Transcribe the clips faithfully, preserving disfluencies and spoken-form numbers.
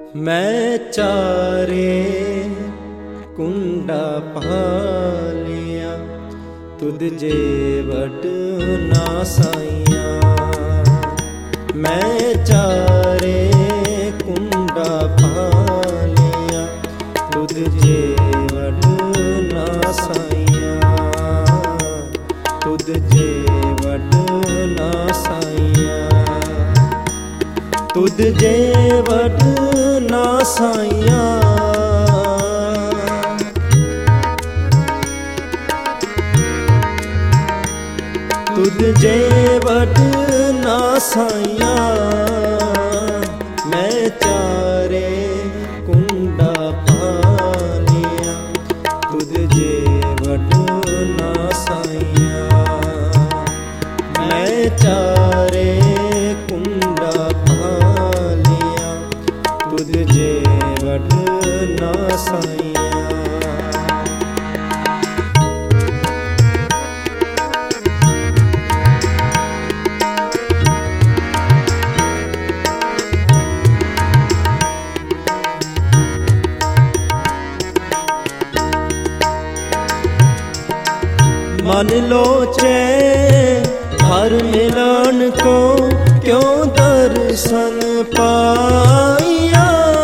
मैं चारे कुंडा पालिया तुद जे वट ना साइया। मैं चारे कुंडा पालिया तुद जे वट ना साइया। तुद जे वट ना साइया। तुद जे वट ना साइया। तुद जे वट ना साइया। मैं चारे कुंडा पालिया तुद जे वट ना साइया। मैं चारे कुंडा पालिया तुद जे वट ना साइया। मन लोचे हर मिलन को क्यों दर्शन पाया।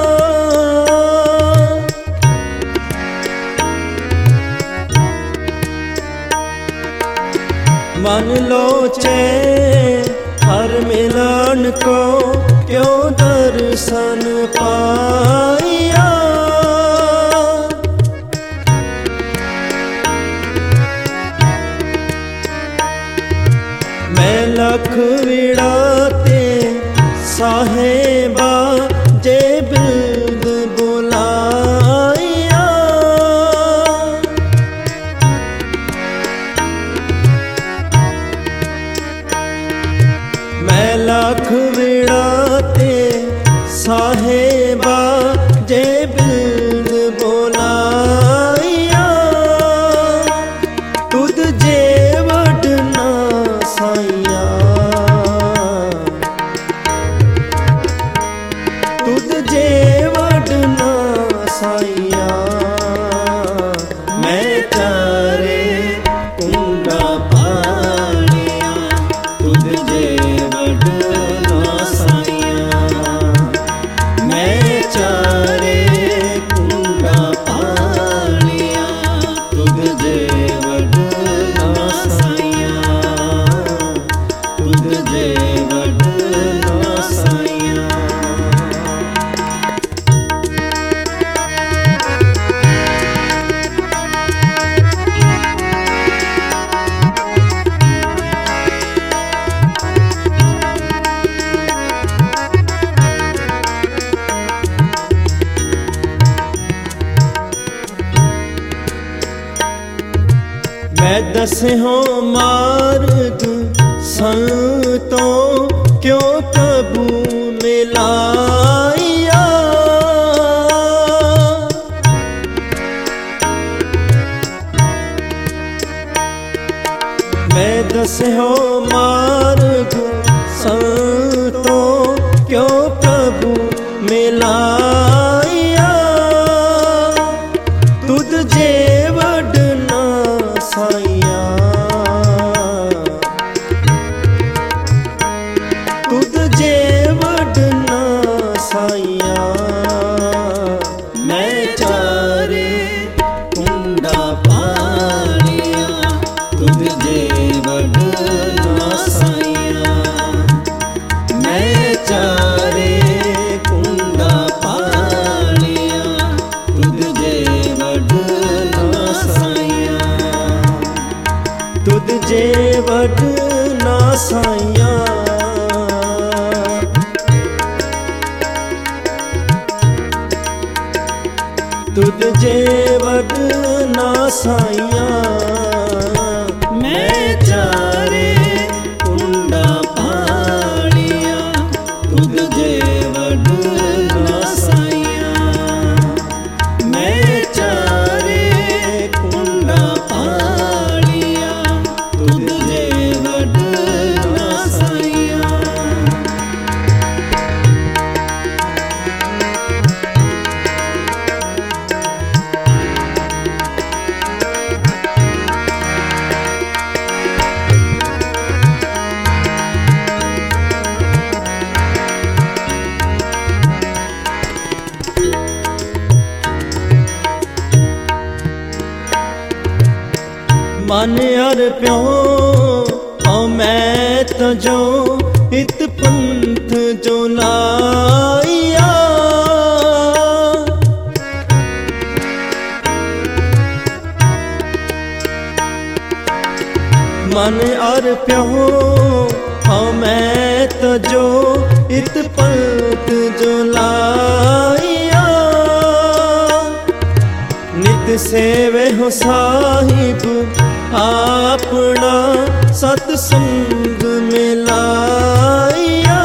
मन लोचे हर मिलन को क्यों दर्शन पाया। मैं लख विड़ाते साहेबा जे बिल्द बुलाया। मैं लख विड़ाते साहेबा जे बिल्द बुलाया। तुद जे वट ना साइया। तुद जे वट ना साइया। मैं चारे कुंडा पालिया तुद जे वट ना साइया। मैं चारे कुंडा पालिया तुद जे वट ना साइया। तुद जे वट ना साइया। मैं दसे हो मार्ग संतों क्यों कबू मिलाया। मैं दसे हो मार्ग संतों क्यों कबू मिलाया। तुद जे वट ना साइया। तुद जे वट ना साइया। मैं चारे कुंडा पालिया तुद जे वट ना साइया। मैं चारे कुंडा पालिया तुद जे वट ना साइया। तुद जे वट ना साइया। तुद जे वट ना साइया। मैं चारे कुंडा पालिया तुद जे वट ना साइया। मैं चारे कुंडा पालिया तुद जे वट ना साइया। मन अर्प्यो औ मैं तजो इत पंथ जो लाया। मन अर्प्यो औ मैं तजो इत पंथ जो लाया। नित सेवे हो साहिब अपना सतसंग मिलाया।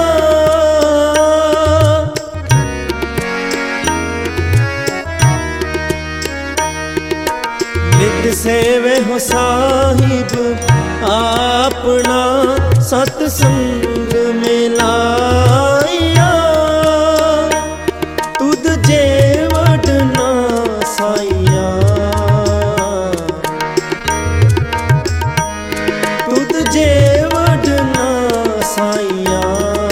नित सेवे हो साहिब अपना सतसंग मिलाया। तुद जे वडना साइया, तुद जे वडना साइया।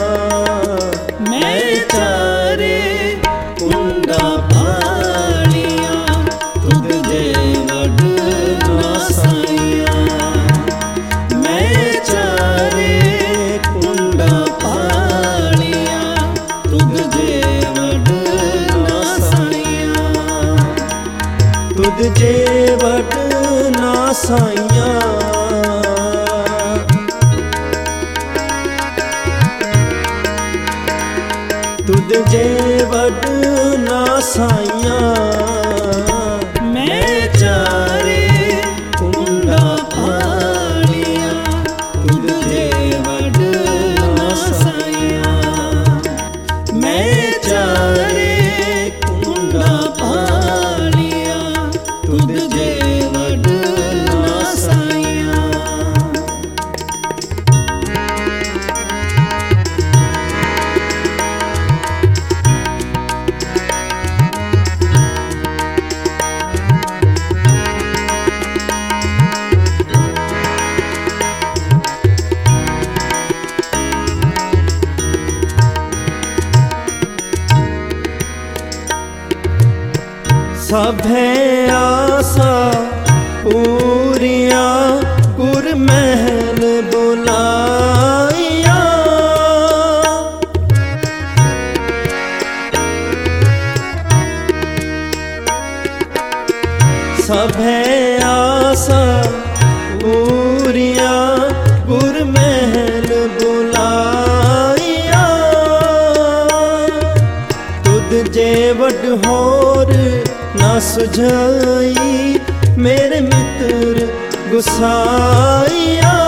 मैं चारे कुंडा पालिया, तुद जे वडना साइया। मैं चारे कुंडा पालिया, तुद जे वडना साइया। तुद जे वडना साइया। तुद जे वडना साइया। मैं चारे कुंडा पालिया, तुद जे वडना साइया। मैं चारे कुंडा पालिया, तुद जे वडना साइया। सभे आसा पूरिया गुर महल बुलाया। सभे आसा पूरिया गुर महल बुलाया। तुद जे वड होर ना सुझाई मेरे मित्र गुसाइया।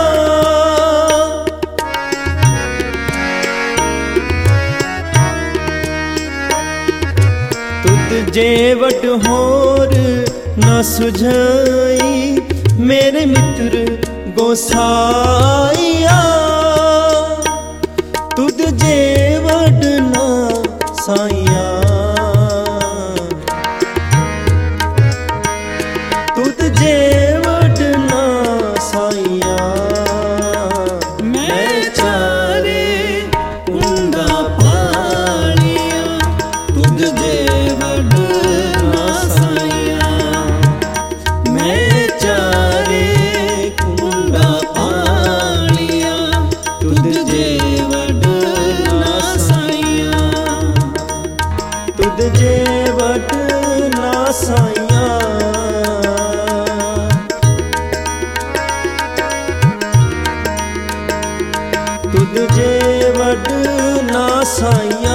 तुद जे वड होर ना सुझाई मेरे मित्र गोसाइया। तुद जे वड ना साइया। तुद जे वडना साइया। मैं चारे कुंडा पालिया, तुद जे वडना साइया। मैं चारे कुंडा पालिया, तुद जे वडना साइया। तुद जे वडना साइया। तुद जे वडना साइया।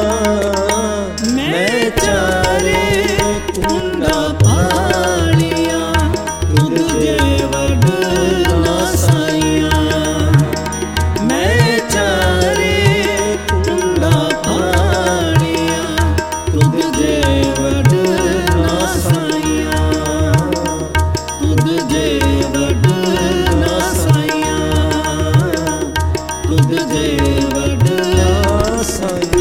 मैं चारे कुंडा पालिया, तुद जे वडना साइया। मैं चारे कुंडा पालिया, तुद जे वडना साइया। तुद जे वडना साइया। तुद जे वडना साइया।